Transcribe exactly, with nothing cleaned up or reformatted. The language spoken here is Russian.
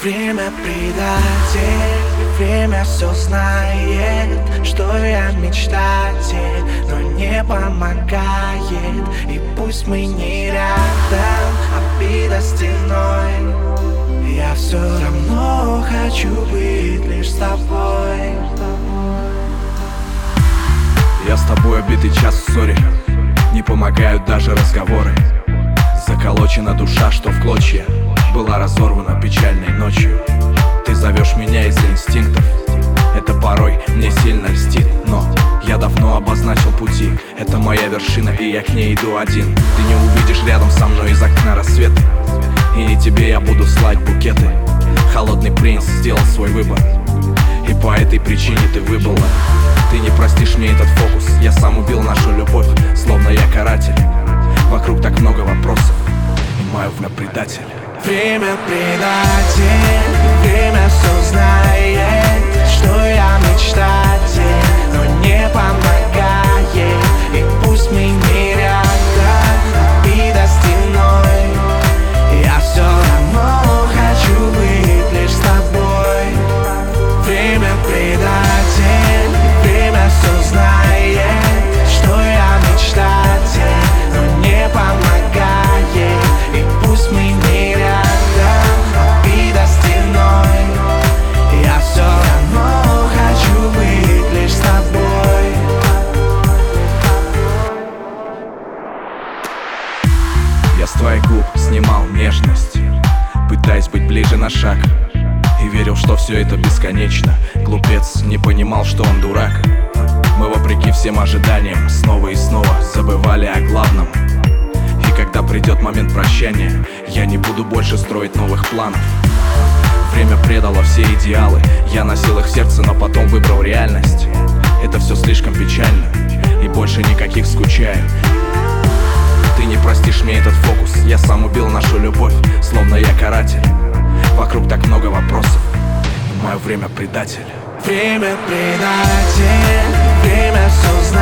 Время предатель, время все знает, что я мечтатель, но не помогает. И пусть мы не рядом, обида стеной, я все равно хочу быть лишь с тобой. Я с тобой битый час в ссоре, не помогают даже разговоры. Заколочена душа, что в клочья была разорвана печальной ночью. Ты зовешь меня из-за инстинктов, это порой мне сильно льстит. Но я давно обозначил пути, это моя вершина, и я к ней иду один. Ты не увидишь рядом со мной из окна рассветы, и не тебе я буду слать букеты. Холодный принц сделал свой выбор, и по этой причине ты выбыла. Ты не простишь мне этот фокус, я сам убил нашу любовь, словно я каратель. Вокруг так много вопросов, и мое время предатель. Время предатель, время все знает, что я мечтатель, но не помогает. И пусть мы не рядом, обида стеной, я все равно хочу быть лишь с тобой. Время предатель, время все знает, что я мечтатель, но не помогает. И пусть мы не рядом, обида стеной, я все равно хочу быть лишь с тобой. Я с твоих губ снимал нежность, пытаясь быть ближе на шаг, и верил, что все это бесконечно. Глупец не понимал, что он дурак. Мы, вопреки всем ожиданиям, снова и снова забывали о главном. И когда придет момент прощания, я не буду больше строить новых планов. Время предало все идеалы, я носил их в сердце, но потом выбрал реальность. Это все слишком печально, и больше никаких скучаю. Ты не простишь мне этот фокус, я сам убил нашу любовь, словно я каратель. Вокруг так много вопросов, и мое время предатель. Время предатель, время все знает.